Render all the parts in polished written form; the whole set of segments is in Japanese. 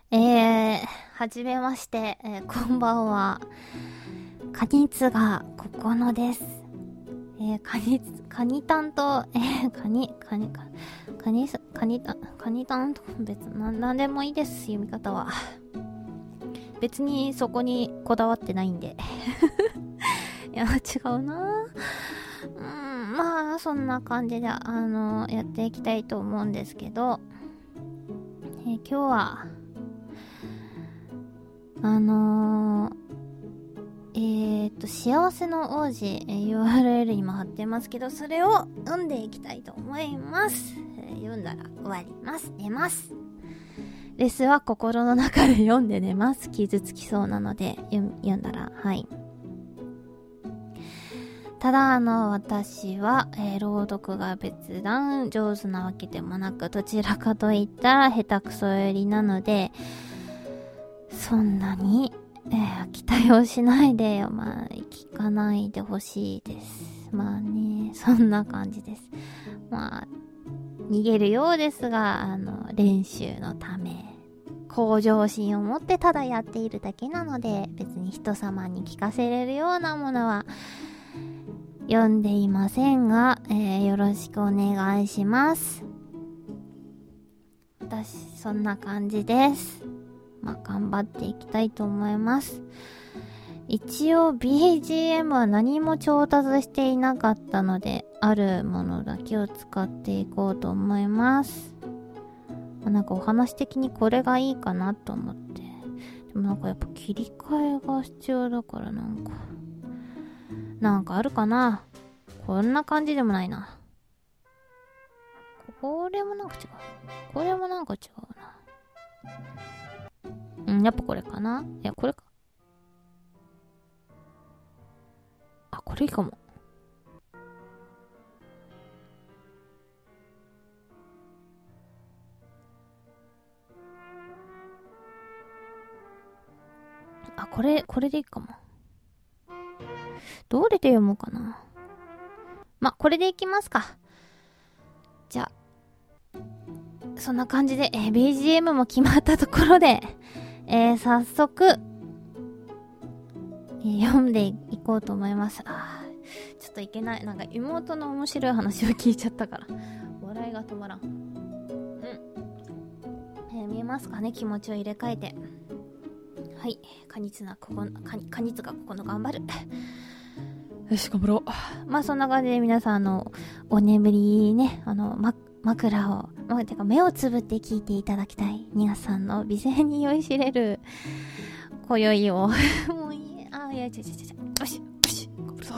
はじめまして、こんばんは。カニツがここのです。カニタンと、カニタンと別なんでもいいです、読み方は。別にそこにこだわってないんで。いや、違うな。まあ、そんな感じで、やっていきたいと思うんですけど、今日は、幸せの王子、URL 今貼ってますけど、それを読んでいきたいと思います。読んだら終わります。寝ます。レスは心の中で読んで寝ます。傷つきそうなので、読んだら、はい。ただ私は、朗読が別段上手なわけでもなく、どちらかといったら下手くそ寄りなので、そんなに、期待をしないで、聞かないでほしいです。まあね、そんな感じです。まあ、逃げるようですが、練習のため、向上心を持ってただやっているだけなので、別に人様に聞かせれるようなものは、読んでいませんが、よろしくお願いします。私、そんな感じです。頑張っていきたいと思います。一応 BGM は何も調達していなかったので、あるものだけを使っていこうと思います。なんかお話的にこれがいいかなと思って。でもなんかやっぱ切り替えが必要だからなんかあるかな。こんな感じでもないな。これもなんか違う。これもなんか違うな。やっぱこれかな。いや、これか。あ、これいいかも。あ、これでいいかも。どれで読もうかな。これでいきますか。じゃあ、そんな感じで、BGM も決まったところで、早速、読んでいこうと思います。ちょっといけない。なんか妹の面白い話を聞いちゃったから、笑いが止まらん。見えますかね、気持ちを入れ替えて。はい。カニツがここの頑張る。よし、頑張ろう。そんな感じで皆さん、お眠りね、枕を、てか目をつぶって聞いていただきたい。皆さんの美声に酔いしれる、今宵を。もういい。よし、頑張るぞ。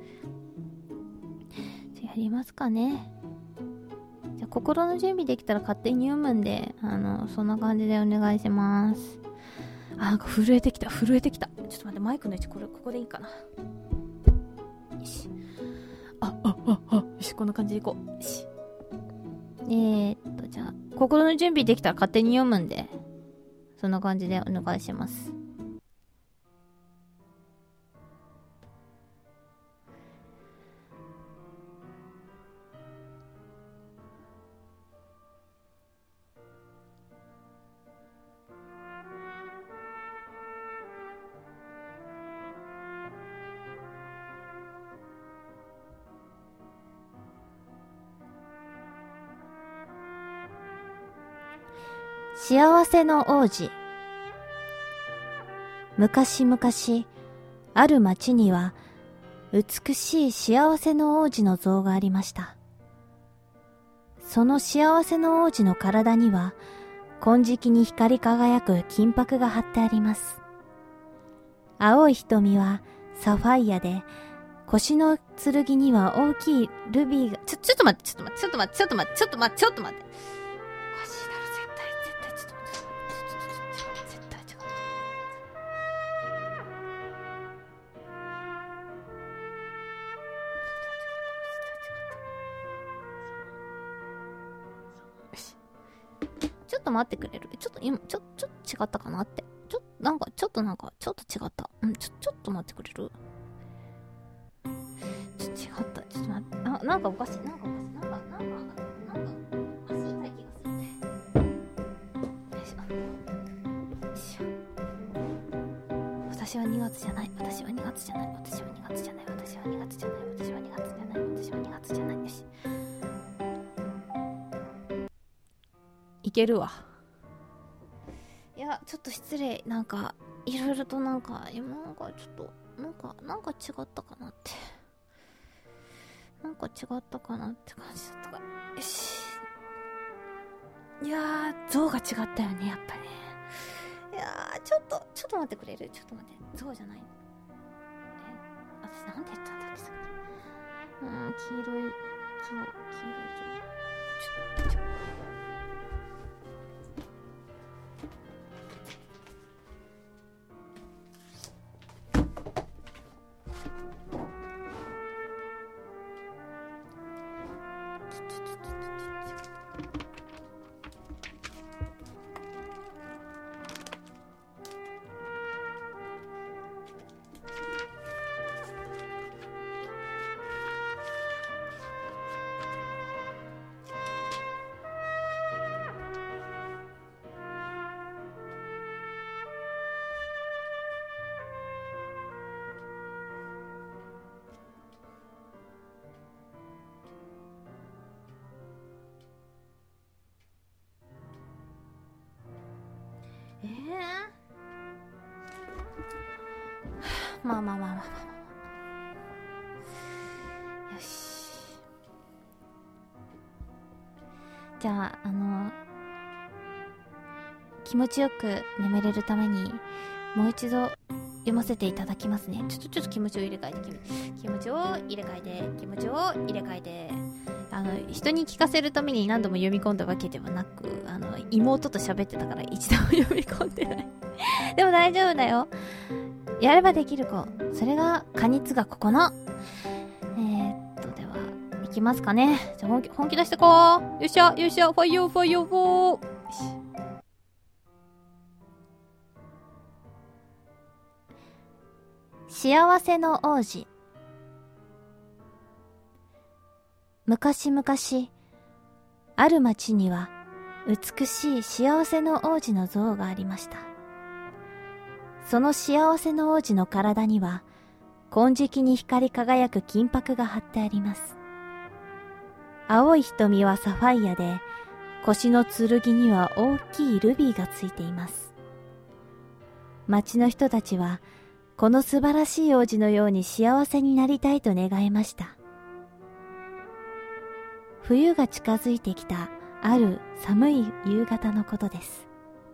じゃあやりますかね。じゃあ心の準備できたら勝手に読むんで、そんな感じでお願いします。なんか震えてきた。ちょっと待って、マイクの位置ここでいいかな。よし。よし、こんな感じでいこう。よし。じゃあ、心の準備できたら勝手に読むんで、そんな感じでお願いします。幸せの王子。昔々、ある町には美しい幸せの王子の像がありました。その幸せの王子の体には金色に光り輝く金箔が貼ってあります。青い瞳はサファイアで、腰の剣には大きいルビーが、ちょっと待って。おかしいだろ、絶対、ちょっと待って。絶対、ちょっと待って。絶対違う。ちょっと待ってくれる？ちょっと今、ちょっと違ったかなって。ちょっと違った。ちょっと待ってくれる？違った。ちょっと待って。なんかおかしい。なんか足痛い気がするね。よいしょ。 月じゃない、私は2月じゃない、私は2月じゃない、私は2月じゃない、私は2月じゃない、私は2月じゃない。よし、いけるわ。いや、ちょっと失礼。なんかいろいろと今なんかちょっとなんか違ったかなって、なんか違ったかなって感じだったから。よし。いやー、像が違ったよね、やっぱりね。いやー、ちょっと待ってくれる？ちょっと待って、像じゃない。私なんて言ったんだっけ、さっき。黄色い像。ちょっと。まあよし。じゃあ気持ちよく眠れるためにもう一度読ませていただきますね。ちょっと気持ちを入れ替えて、気持ちを入れ替えて、人に聞かせるために何度も読み込んだわけではなく、妹と喋ってたから一度も読み込んでないでも大丈夫だよ。やればできる子。それがカニツガここの。では、いきますかね。じゃあ本気出してこう。よっしゃ、ファイヨー。よし。幸せの王子。昔々、ある町には美しい幸せの王子の像がありました。その幸せの王子の体には金色に光り輝く金箔が貼ってあります。青い瞳はサファイアで、腰の剣には大きいルビーがついています。町の人たちはこの素晴らしい王子のように幸せになりたいと願いました。冬が近づいてきたある寒い夕方のことです。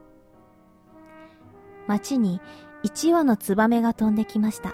町に一羽のツバメが飛んできました。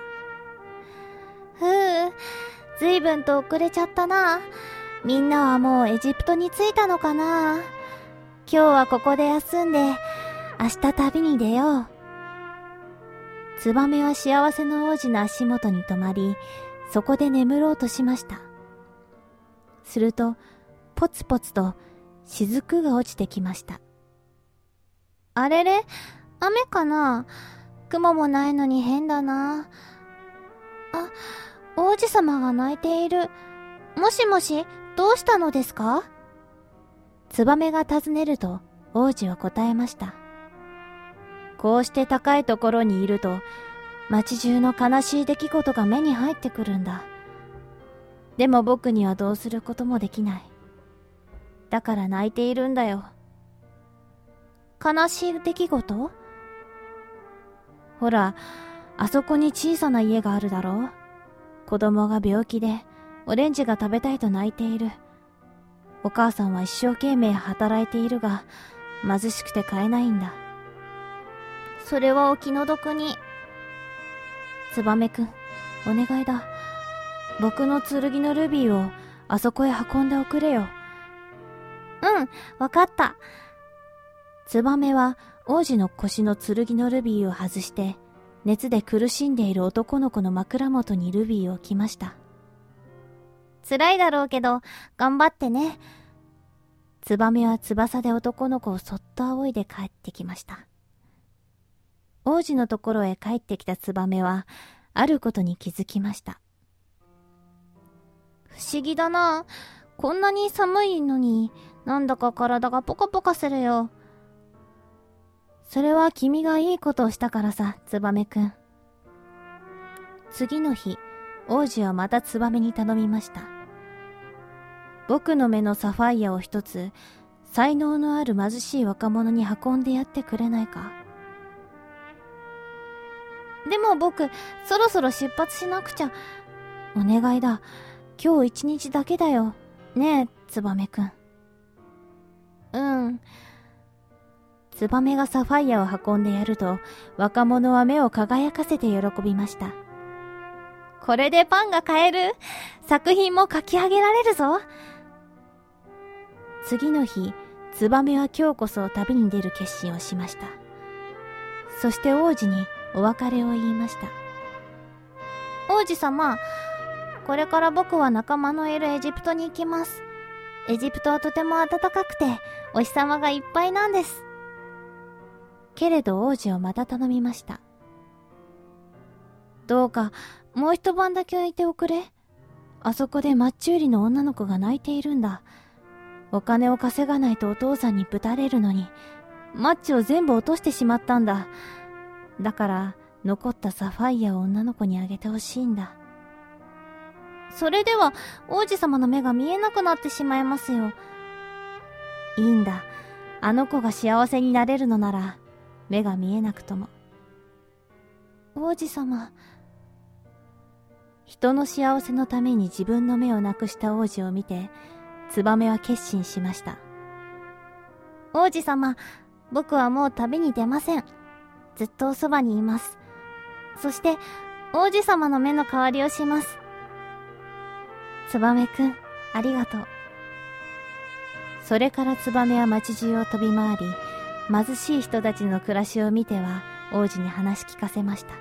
ずいぶんと遅れちゃったな。みんなはもうエジプトに着いたのかな。今日はここで休んで、明日旅に出よう。ツバメは幸せの王子の足元に止まり、そこで眠ろうとしました。すると、ポツポツと雫が落ちてきました。あれれ？雨かな？雲もないのに変だな。あ、王子様が泣いている。もしもし、どうしたのですか？ツバメが尋ねると、王子は答えました。こうして高いところにいると、街中の悲しい出来事が目に入ってくるんだ。でも僕にはどうすることもできない。だから泣いているんだよ。悲しい出来事？ほら、あそこに小さな家があるだろう。子供が病気で、オレンジが食べたいと泣いている。お母さんは一生懸命働いているが、貧しくて買えないんだ。それはお気の毒に。ツバメくん、お願いだ。僕の剣のルビーをあそこへ運んでおくれよ。うん、わかった。ツバメは王子の腰の剣のルビーを外して、熱で苦しんでいる男の子の枕元にルビーを置きました。辛いだろうけど、頑張ってね。ツバメは翼で男の子をそっと仰いで帰ってきました。王子のところへ帰ってきたツバメは、あることに気づきました。不思議だな。こんなに寒いのに、なんだか体がポカポカするよ。それは君がいいことをしたからさ、ツバメくん。 次の日、王子はまたツバメに頼みました。僕の目のサファイアを一つ、才能のある貧しい若者に運んでやってくれないか。でも僕、そろそろ出発しなくちゃ。お願いだ。今日一日だけだよ。ねえ、ツバメくん。うん。ツバメがサファイアを運んでやると、若者は目を輝かせて喜びました。これでパンが買える？作品も書き上げられるぞ。次の日、ツバメは今日こそ旅に出る決心をしました。そして王子にお別れを言いました。王子様、これから僕は仲間のいるエジプトに行きます。エジプトはとても暖かくて、お日様がいっぱいなんです。けれど王子はまた頼みました。どうか、もう一晩だけ置いておくれ。あそこでマッチ売りの女の子が泣いているんだ。お金を稼がないとお父さんにぶたれるのに、マッチを全部落としてしまったんだ。だから、残ったサファイアを女の子にあげてほしいんだ。それでは、王子様の目が見えなくなってしまいますよ。いいんだ。あの子が幸せになれるのなら、目が見えなくとも。王子様。人の幸せのために自分の目をなくした王子を見て、ツバメは決心しました。王子様、僕はもう旅に出ません。ずっとおそばにいます。そして、王子様の目の代わりをします。ツバメくん、ありがとう。それからツバメは街中を飛び回り、貧しい人たちの暮らしを見ては王子に話し聞かせました。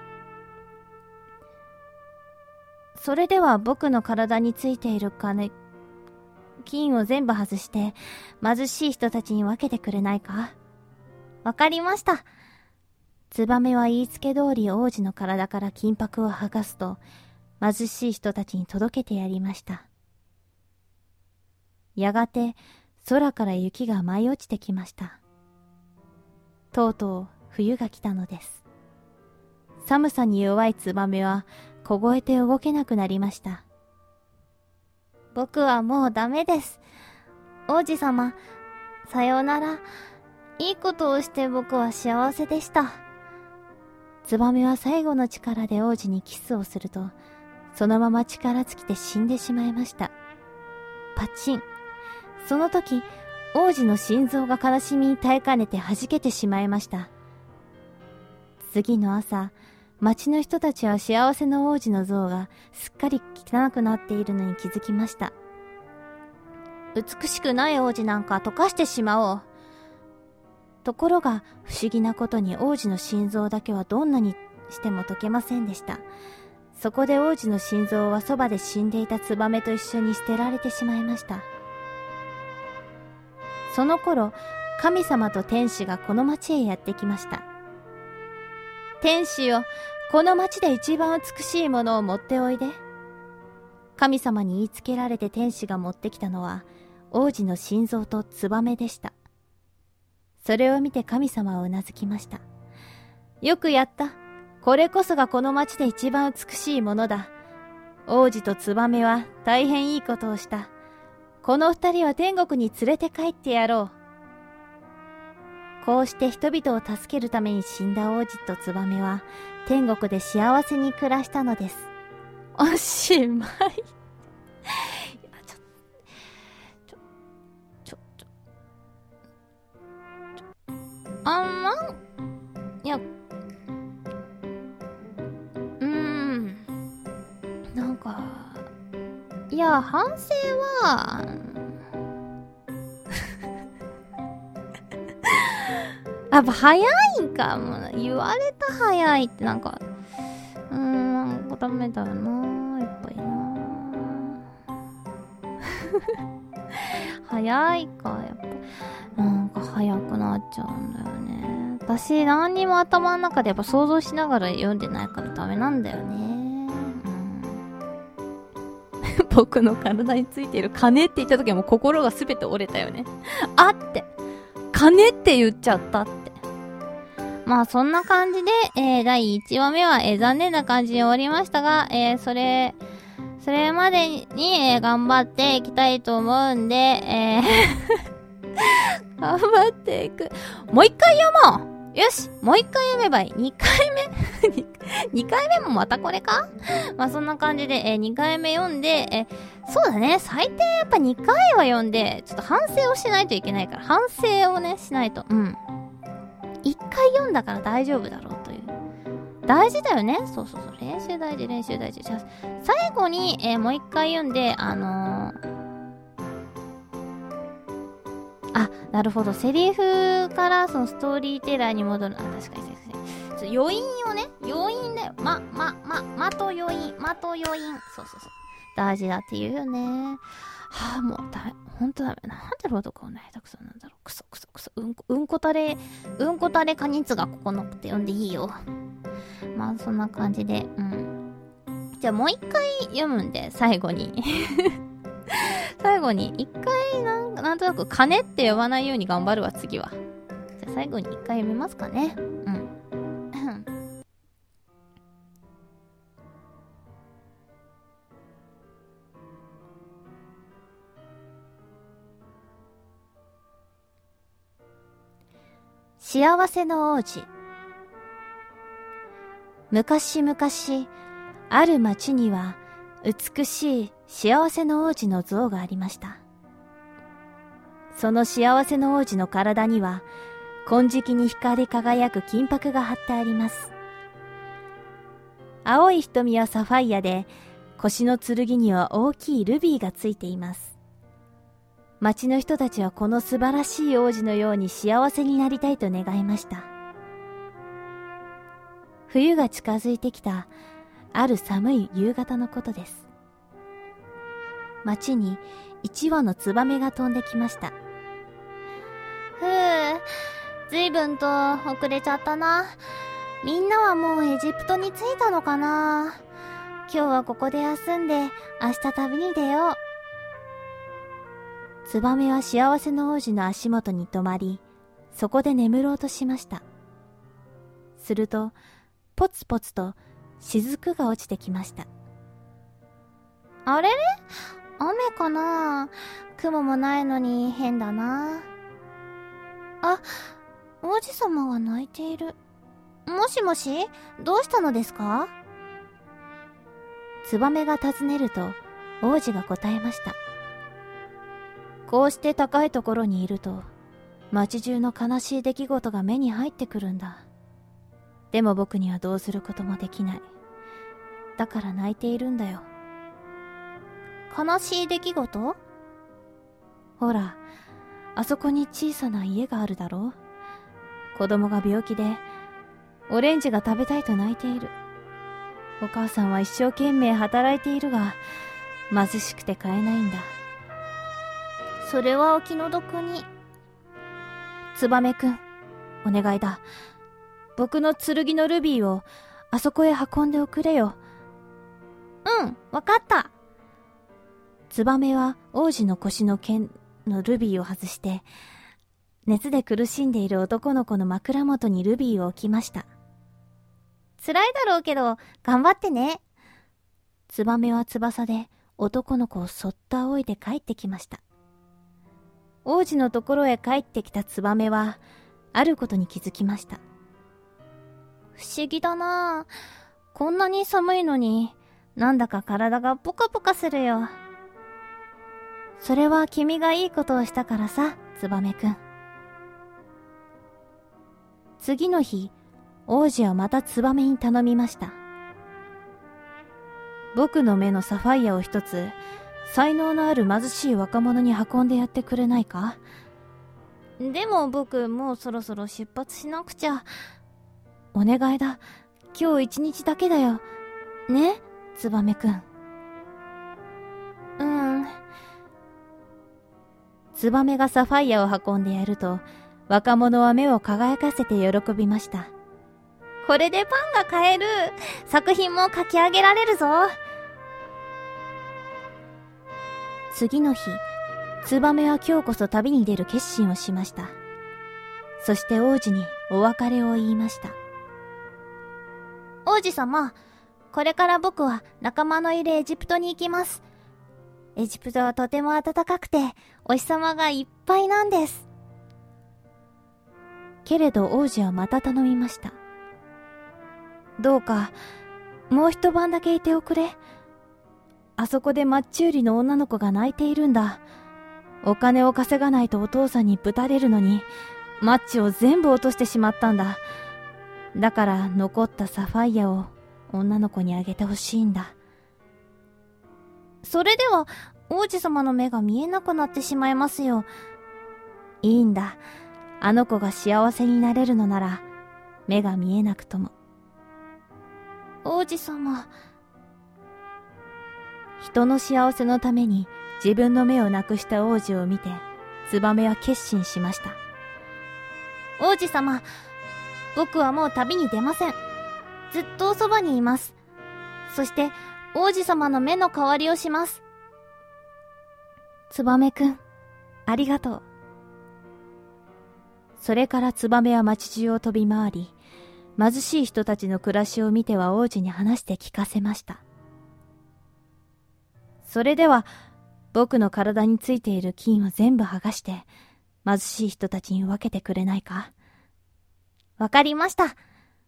それでは僕の体についている金を全部外して貧しい人たちに分けてくれないか？わかりました。ツバメは言いつけ通り王子の体から金箔を剥がすと貧しい人たちに届けてやりました。やがて空から雪が舞い落ちてきました。とうとう冬が来たのです。寒さに弱いツバメは凍えて動けなくなりました。僕はもうダメです。王子様、さようなら。いいことをして僕は幸せでした。ツバメは最後の力で王子にキスをすると、そのまま力尽きて死んでしまいました。パチン。その時、王子の心臓が悲しみに耐えかねて弾けてしまいました。次の朝、町の人たちは幸せの王子の像がすっかり汚くなっているのに気づきました。美しくない王子なんか溶かしてしまおう。ところが不思議なことに王子の心臓だけはどんなにしても溶けませんでした。そこで王子の心臓はそばで死んでいたツバメと一緒に捨てられてしまいました。その頃、神様と天使がこの町へやってきました。天使よ、この町で一番美しいものを持っておいで。神様に言いつけられて天使が持ってきたのは、王子の心臓とツバメでした。それを見て神様はうなずきました。よくやった。これこそがこの町で一番美しいものだ。王子とツバメは大変いいことをした。この二人は天国に連れて帰ってやろう。こうして人々を助けるために死んだ王子とツバメは天国で幸せに暮らしたのです。おしまい。いや、なんか、いや、反省は、やっぱ早いんかも。言われた早いってなんか、なんかダメだよな、やっぱりな。早いか、やっぱ。なんか早くなっちゃうんだよね。私、何にも頭の中でやっぱ想像しながら読んでないからダメなんだよね。僕の体についている金って言った時はもう心がすべて折れたよね。あって金って言っちゃったって。 まあそんな感じで、第1話目は、残念な感じに終わりましたが、それまでに、頑張っていきたいと思うんで、頑張っていく。もう一回読もう。よし、もう一回読めばいい。2回目2回目もまたこれか。まあそんな感じで、2回目読んで、そうだね、最低やっぱ2回は読んで、ちょっと反省をしないといけないから、反省をね、しないと。うん。1回読んだから大丈夫だろうという。大事だよね。そう。練習大事。じゃあ、最後に、もう1回読んで、なるほど。セリフからそのストーリーテラーに戻る。確かに。余韻をね、余韻だよ。と余韻。そう。大事だって言うよね。はぁ、もうほんとダメ。なんで朗読をね、下手くそなんだろう。くそ。うんこたれカニツがここのって読んでいいよ。まあ、そんな感じで、うん。じゃあもう一回読むんで、最後に。最後に、一回なんとなく金って呼ばないように頑張るわ、次は。じゃあ最後に一回読みますかね。うん。幸せの王子。昔々、ある町には美しい幸せの王子の像がありました。その幸せの王子の体には金色に光り輝く金箔が貼ってあります。青い瞳はサファイアで、腰の剣には大きいルビーがついています。町の人たちはこの素晴らしい王子のように幸せになりたいと願いました。冬が近づいてきたある寒い夕方のことです。町に一羽のツバメが飛んできました。ずいぶんと遅れちゃったな。みんなはもうエジプトに着いたのかな。今日はここで休んで明日旅に出よう。ツバメは幸せの王子の足元に止まり、そこで眠ろうとしました。すると、ポツポツと雫が落ちてきました。あれれ？雨かな？雲もないのに変だな。あ、王子様が泣いている。もしもし、どうしたのですか？ツバメが尋ねると、王子が答えました。こうして高いところにいると、街中の悲しい出来事が目に入ってくるんだ。でも僕にはどうすることもできない。だから泣いているんだよ。悲しい出来事？ほら、あそこに小さな家があるだろう。子供が病気で、オレンジが食べたいと泣いている。お母さんは一生懸命働いているが、貧しくて買えないんだ。それはお気の毒に。ツバメくん、お願いだ。僕の剣のルビーをあそこへ運んでおくれよ。うん、わかった。ツバメは王子の腰の剣のルビーを外して、熱で苦しんでいる男の子の枕元にルビーを置きました。辛いだろうけど、頑張ってね。ツバメは翼で男の子をそっと仰いで帰ってきました。王子のところへ帰ってきたツバメは、あることに気づきました。不思議だなぁ。こんなに寒いのに、なんだか体がポカポカするよ。それは君がいいことをしたからさ、ツバメくん。次の日、王子はまたツバメに頼みました。僕の目のサファイアを一つ、才能のある貧しい若者に運んでやってくれないか？でも僕、もうそろそろ出発しなくちゃ。お願いだ。今日一日だけだよ。ね、ツバメくん。ツバメがサファイアを運んでやると、若者は目を輝かせて喜びました。これでパンが買える。作品も書き上げられるぞ。次の日、ツバメは今日こそ旅に出る決心をしました。 そして王子にお別れを言いました。王子様、これから僕は仲間のいるエジプトに行きます。エジプトはとても暖かくて、お日様がいっぱいなんです。けれど王子はまた頼みました。どうか、もう一晩だけいておくれ。あそこでマッチ売りの女の子が泣いているんだ。お金を稼がないとお父さんにぶたれるのに、マッチを全部落としてしまったんだ。だから残ったサファイアを女の子にあげてほしいんだ。それでは王子様の目が見えなくなってしまいますよ。いいんだ。あの子が幸せになれるのなら目が見えなくとも。王子様。人の幸せのために自分の目をなくした王子を見て、ツバメは決心しました。王子様、僕はもう旅に出ません。ずっとおそばにいます。そして王子様の目の代わりをします。ツバメくん、ありがとう。それからツバメは町中を飛び回り、貧しい人たちの暮らしを見ては王子に話して聞かせました。それでは僕の体についている菌を全部剥がして貧しい人たちに分けてくれないか。わかりました。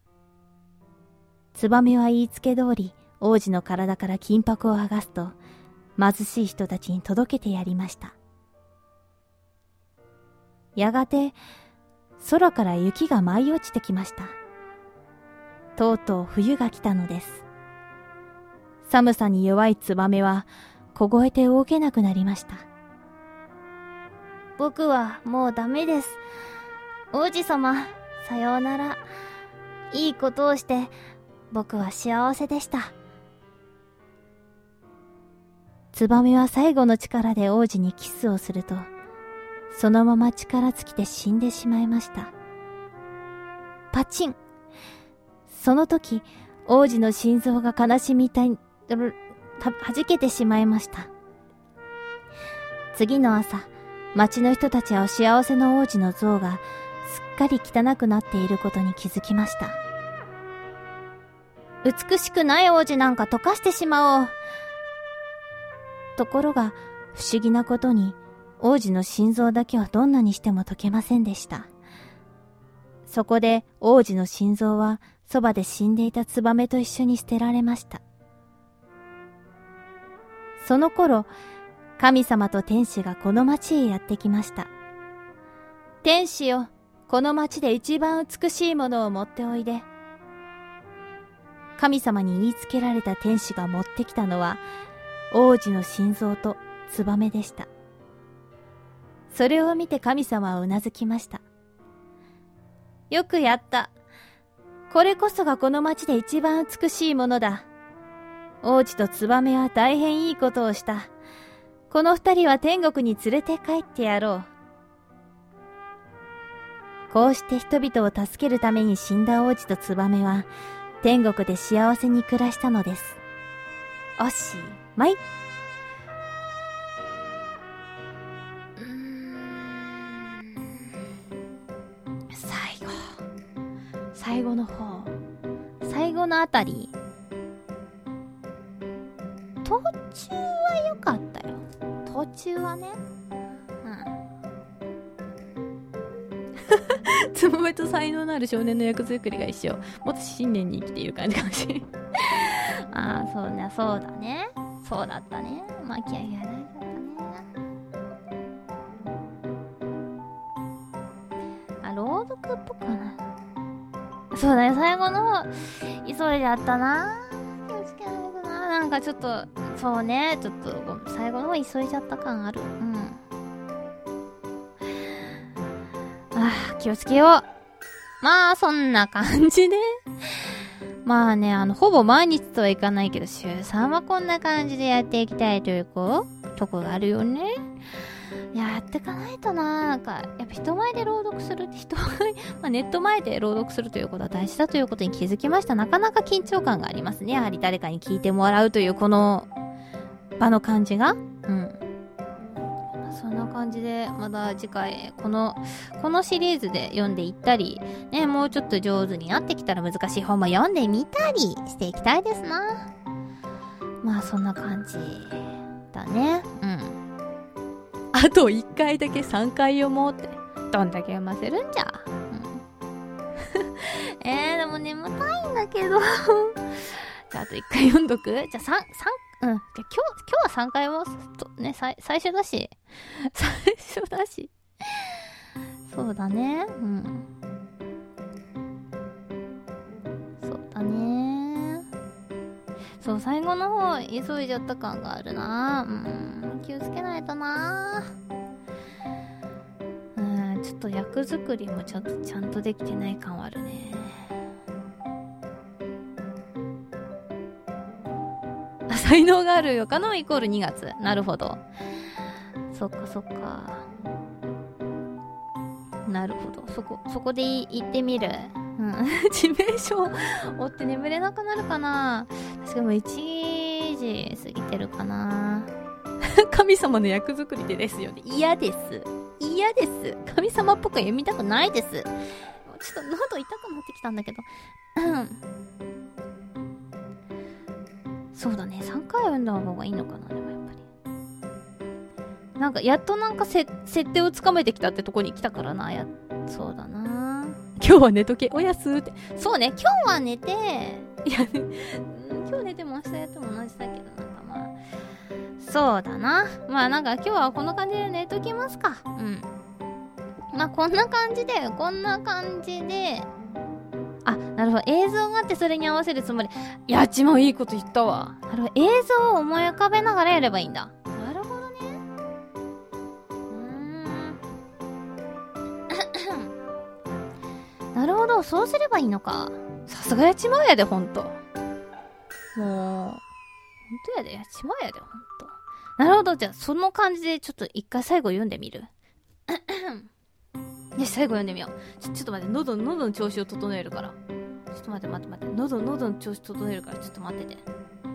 ツバメは言いつけ通り王子の体から金箔を剥がすと貧しい人たちに届けてやりました。やがて空から雪が舞い落ちてきました。とうとう冬が来たのです。寒さに弱いツバメは凍えて動けなくなりました。僕はもうダメです。王子様、さようなら。いいことをして僕は幸せでした。ツバメは最後の力で王子にキスをすると、そのまま力尽きて死んでしまいました。パチン。その時、王子の心臓が悲しみ弾けてしまいました。次の朝、町の人たちは幸せの王子の像がすっかり汚くなっていることに気づきました。美しくない王子なんか溶かしてしまおう。ところが不思議なことに王子の心臓だけはどんなにしても溶けませんでした。そこで王子の心臓はそばで死んでいたツバメと一緒に捨てられました。その頃、神様と天使がこの町へやってきました。天使よ、この町で一番美しいものを持っておいで。神様に言いつけられた天使が持ってきたのは、王子の心臓とツバメでした。それを見て神様はうなずきました。よくやった。これこそがこの町で一番美しいものだ。王子とツバメは大変いいことをした。この二人は天国に連れて帰ってやろう。こうして人々を助けるために死んだ王子とツバメは天国で幸せに暮らしたのです。おしまい。最後の方、最後のあたり、途中は良かったよ。途中はね、つぼめと才能のある少年の役作りが一緒。もっと信念に生きている感じかもしれない。ああ、そうね、そうだね、そうだったね。まあ気合いが大事だったね。あ、朗読っぽくはない。そうだね、最後の方急いであったな。なんかちょっと、そうね、ちょっと最後の方急いじゃった感ある。気をつけよう。まあそんな感じで、まあね、ほぼ毎日とはいかないけど週3はこんな感じでやっていきたいというとこがあるよね。やってかないとな。なんかやっぱ人前で朗読するまあ、ネット前で朗読するということは大事だということに気づきました。なかなか緊張感がありますね。やはり誰かに聞いてもらうというこの場の感じが、 そんな感じで、まだ次回、このシリーズで読んでいったり、ね、もうちょっと上手になってきたら難しい本も読んでみたりしていきたいですな。まあ、そんな感じだね。うん。あと1回だけ3回読もうって。どんだけ読ませるんじゃ。うん、でも眠たいんだけど。じゃあ、あと1回読んどく？じゃあ、じゃあ今日は3回も、ね、最初だし。最初だし。そうだね。うん。そうだね。そう、最後の方、急いじゃった感があるな。気をつけないとな。ちょっと役作りもちゃんとできてない感はあるね。才能があるよかのイコール2月。なるほど。そっか。なるほど。そこで行ってみる。うん。致命傷を追って眠れなくなるかな。確かにもう1時過ぎてるかな。神様の役作りでですよね。嫌です。神様っぽく読みたくないです。ちょっと喉痛くなってきたんだけど。そうだね。3回読んだ方がいいのかな、でもやっぱり。なんか、やっと設定をつかめてきたってとこに来たからな。そうだな。今日は寝とけ。おやすって。そうね。今日は寝て、いや、今日寝ても明日やっても同じだけど、なんかまあ。そうだな。まあなんか今日はこんな感じで寝ときますか。うん。まあこんな感じで、あ、なるほど。映像があってそれに合わせるつもり。やっちまういいこと言ったわ。なるほど。映像を思い浮かべながらやればいいんだ。なるほどね。なるほど。そうすればいいのか。さすがやっちまうやで、ほんと。もう、ほんとやで、やっちまうやで、ほんと。なるほど。じゃあ、その感じでちょっと一回最後読んでみる。ね、最後読んでみよう。ちょっと待って、喉の調子を整えるから。ちょっと待って。喉の調子整えるから、ちょっと待ってて。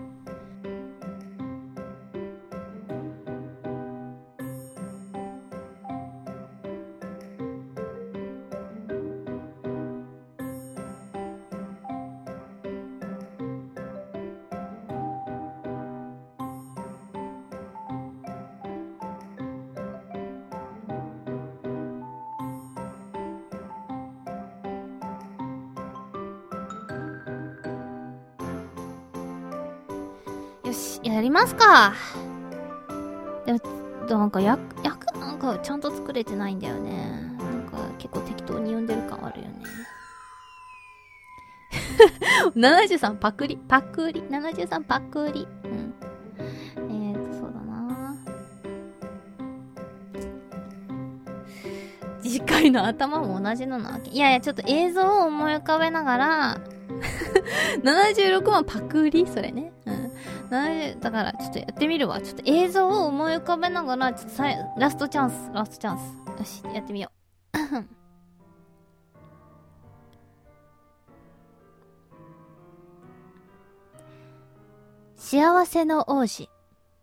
よし、やりますか。でも、なんか役なんかちゃんと作れてないんだよね。なんか結構適当に読んでる感あるよね。73パクリ。73パクリ。うん。そうだな。次回の頭も同じのなわけ。いや、ちょっと映像を思い浮かべながら、76万パクリそれね。うん。だから、ちょっとやってみるわ。ちょっと映像を思い浮かべながら、ちょっとラストチャンス。よし、やってみよう。幸せの王子。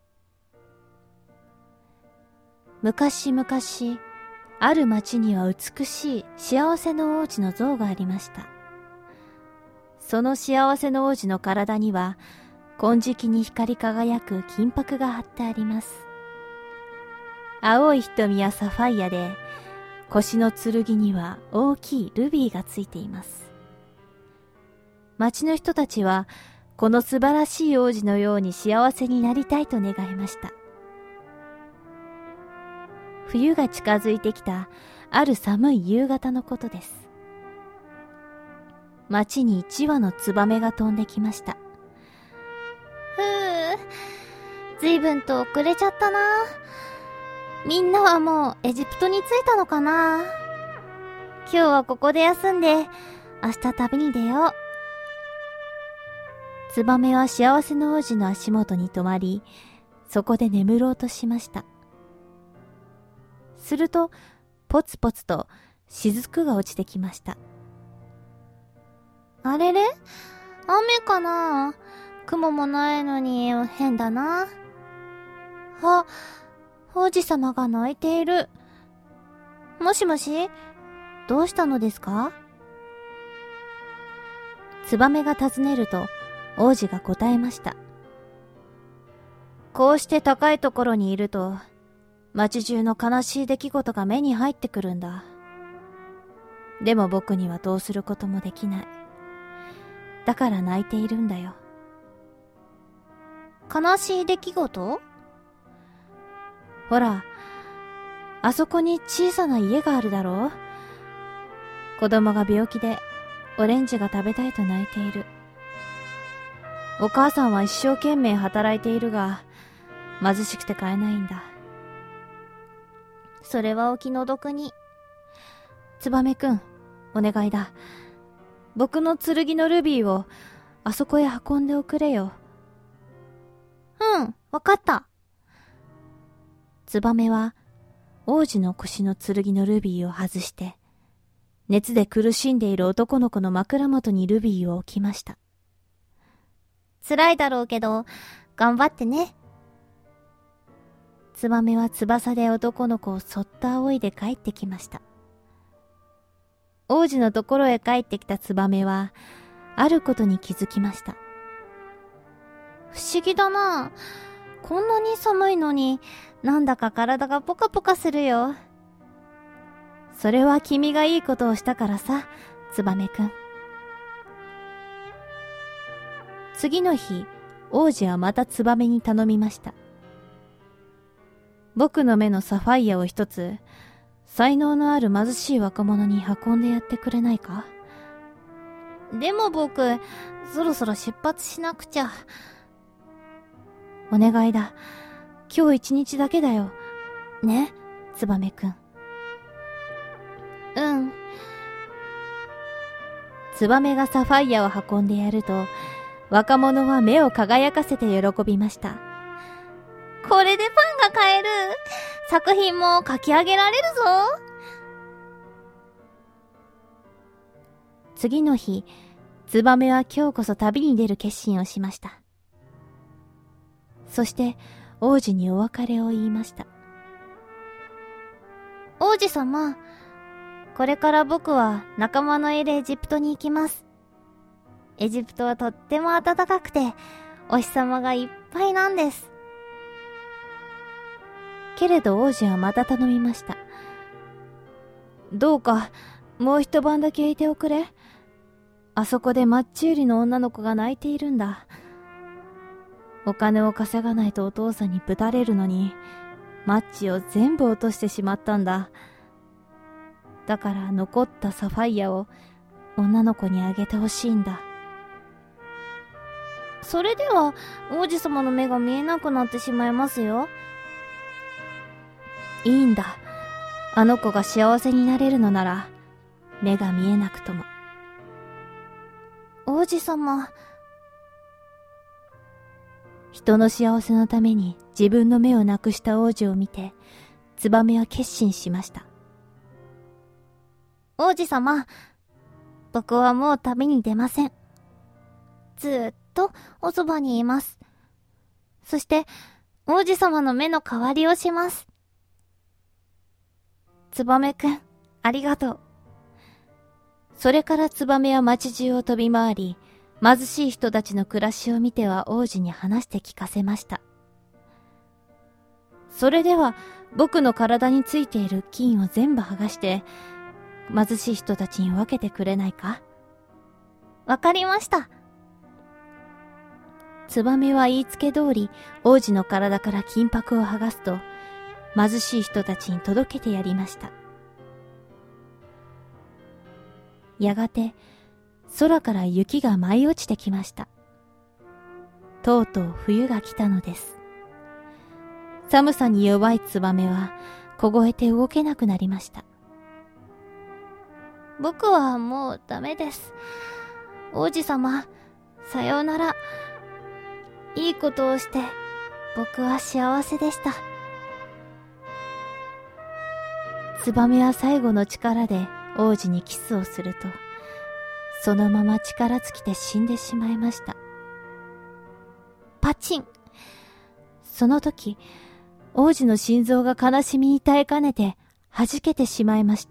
昔々、ある町には美しい幸せの王子の像がありました。その幸せの王子の体には、金色に光り輝く金箔が貼ってあります。青い瞳はサファイアで、腰の剣には大きいルビーがついています。町の人たちは、この素晴らしい王子のように幸せになりたいと願いました。冬が近づいてきたある寒い夕方のことです。町に1羽のツバメが飛んできました。ずいぶんと遅れちゃったな。みんなはもうエジプトに着いたのかな。今日はここで休んで、明日旅に出よう。ツバメは幸せの王子の足元に止まり、そこで眠ろうとしました。すると、ポツポツと雫が落ちてきました。あれれ？雨かな？雲もないのに変だな。あ、 王子様が泣いている。もしもし、どうしたのですか？ツバメが尋ねると、王子が答えました。こうして高いところにいると、街中の悲しい出来事が目に入ってくるんだ。でも僕にはどうすることもできない。だから泣いているんだよ。悲しい出来事？ほら、あそこに小さな家があるだろう。子供が病気でオレンジが食べたいと泣いている。お母さんは一生懸命働いているが、貧しくて買えないんだ。それはお気の毒に。ツバメくん、お願いだ。僕の剣のルビーをあそこへ運んでおくれよ。うん、わかった。ツバメは王子の腰の剣のルビーを外して、熱で苦しんでいる男の子の枕元にルビーを置きました。辛いだろうけど、頑張ってね。ツバメは翼で男の子をそっと仰いで帰ってきました。王子のところへ帰ってきたツバメは、あることに気づきました。不思議だな。こんなに寒いのに、なんだか体がポカポカするよ。それは君がいいことをしたからさ、ツバメくん。次の日、王子はまたツバメに頼みました。僕の目のサファイアを一つ、才能のある貧しい若者に運んでやってくれないか？でも僕、そろそろ出発しなくちゃ。お願いだ。今日一日だけだよ。ね、ツバメくん。うん。ツバメがサファイアを運んでやると、若者は目を輝かせて喜びました。これでパンが買える。作品も書き上げられるぞ。次の日、ツバメは今日こそ旅に出る決心をしました。そして王子にお別れを言いました。王子様、これから僕は仲間のいるエジプトに行きます。エジプトはとっても暖かくて、お日様がいっぱいなんです。けれど王子はまた頼みました。どうか、もう一晩だけいておくれ。あそこでマッチ売りの女の子が泣いているんだ。お金を稼がないとお父さんにぶたれるのに、マッチを全部落としてしまったんだ。だから残ったサファイアを女の子にあげてほしいんだ。それでは王子様の目が見えなくなってしまいますよ。いいんだ。あの子が幸せになれるのなら、目が見えなくとも。王子様。人の幸せのために自分の目をなくした王子を見て、ツバメは決心しました。王子様、僕はもう旅に出ません。ずっとおそばにいます。そして、王子様の目の代わりをします。ツバメくん、ありがとう。それからツバメは街中を飛び回り、貧しい人たちの暮らしを見ては王子に話して聞かせました。それでは僕の体についている菌を全部剥がして、貧しい人たちに分けてくれないか？わかりました。ツバメは言いつけ通り王子の体から金箔を剥がすと、貧しい人たちに届けてやりました。やがて空から雪が舞い落ちてきました。とうとう冬が来たのです。寒さに弱いツバメは凍えて動けなくなりました。僕はもうダメです。王子様、さようなら。いいことをして僕は幸せでした。ツバメは最後の力で王子にキスをすると、そのまま力尽きて死んでしまいました。パチン。その時、 王子の心臓が悲しみに耐えかねて弾けてしまいました。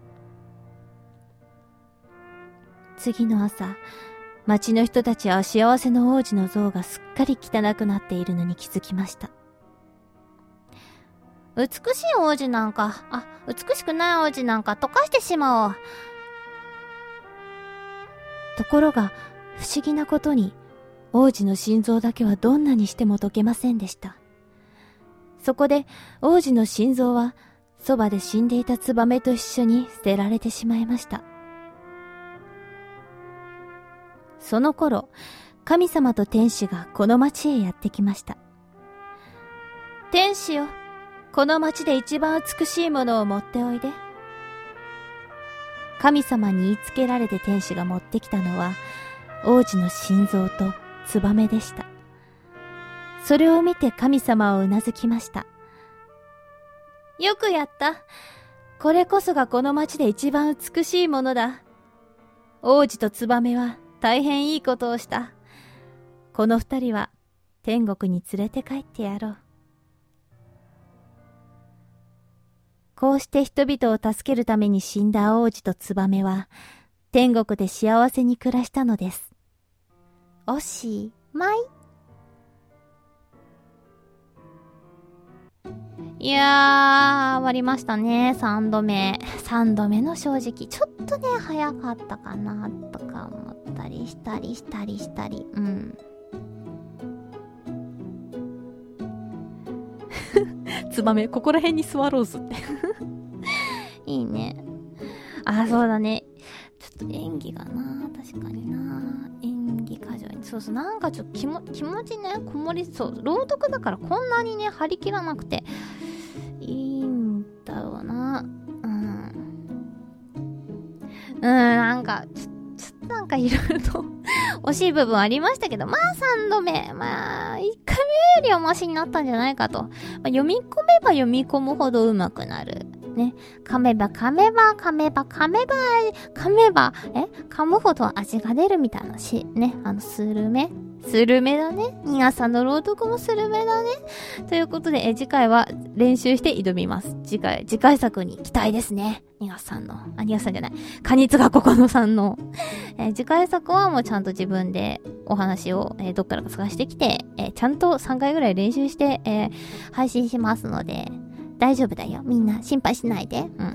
次の朝、町の人たちは幸せの王子の像がすっかり汚くなっているのに気づきました。美しい王子なんか、美しくない王子なんか溶かしてしまおう。ところが、不思議なことに、王子の心臓だけはどんなにしても溶けませんでした。そこで、王子の心臓は、そばで死んでいたツバメと一緒に捨てられてしまいました。その頃、神様と天使がこの町へやってきました。天使よ、この町で一番美しいものを持っておいで。神様に言いつけられて天使が持ってきたのは、王子の心臓とツバメでした。それを見て神様はうなずきました。よくやった。これこそがこの町で一番美しいものだ。王子とツバメは大変いいことをした。この二人は天国に連れて帰ってやろう。こうして人々を助けるために死んだ王子とツバメは天国で幸せに暮らしたのです。おしまい。いやー、終わりましたね。3度目。3度目の正直。ちょっとね、早かったかな、とか思ったりしたり。うん。ツバメ、ここら辺に座ろうずって。いいね。そうだね。ちょっと演技がな、確かにな。演技過剰に。そう、なんかちょっと気持ちね、こもりそう。朗読だからこんなにね、張り切らなくていいんだろうな。なんか、ちょっとなんかいろいろと惜しい部分ありましたけど、まあ3度目。まあ、1回目よりはマシになったんじゃないかと。読み込めば読み込むほど上手くなる。ね。噛めば、噛むほど味が出るみたいなね。スルメだね。ニガさんの朗読もスルメだね。ということで、次回は練習して挑みます。次回作に期待ですね。ニガさんじゃない。カニツガココノさんの。次回作はもうちゃんと自分でお話を、どっからか探してきて、ちゃんと3回ぐらい練習して、配信しますので、大丈夫だよ。みんな心配しないで。うん。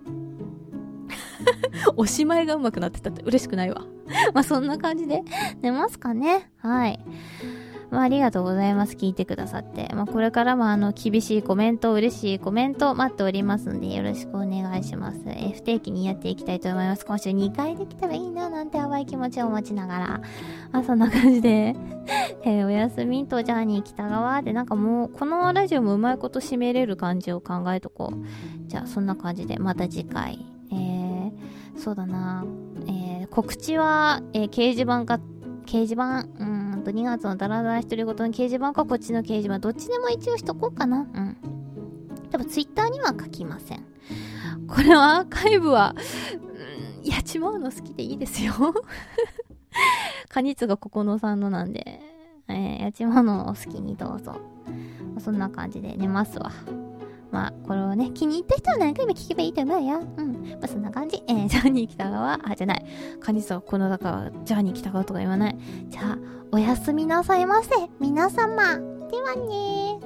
おしまいが上手くなってたって嬉しくないわ。まあそんな感じで寝ますかね。はい。まあありがとうございます。聞いてくださって。まあこれからも厳しいコメント、嬉しいコメント待っておりますんでよろしくお願いします。不定期にやっていきたいと思います。今週2回できたらいいななんて淡い気持ちを持ちながら。まあそんな感じで、おやすみとジャーニー北川でなんかもうこのラジオもうまいこと締めれる感じを考えとこう。じゃあそんな感じでまた次回。そうだな。告知は、掲示板、2月のダラダラ独り言の掲示板かこっちの掲示板、どっちでも一応しとこうかな。うん。多分ツイッターには書きません。これはアーカイブは、やっちまうの好きでいいですよ。カニツがここのさんのなんで、やっちまうのを好きにどうぞ。そんな感じで寝ますわ。まあ、これをね、気に入った人は何回も聞けばいいと思うよ。うん。まあ、そんな感じ。ジャーニー北川、じゃない。カニツはこのだから、ジャーニー北川とか言わない。じゃあ、おやすみなさいませ。皆様。ではねー。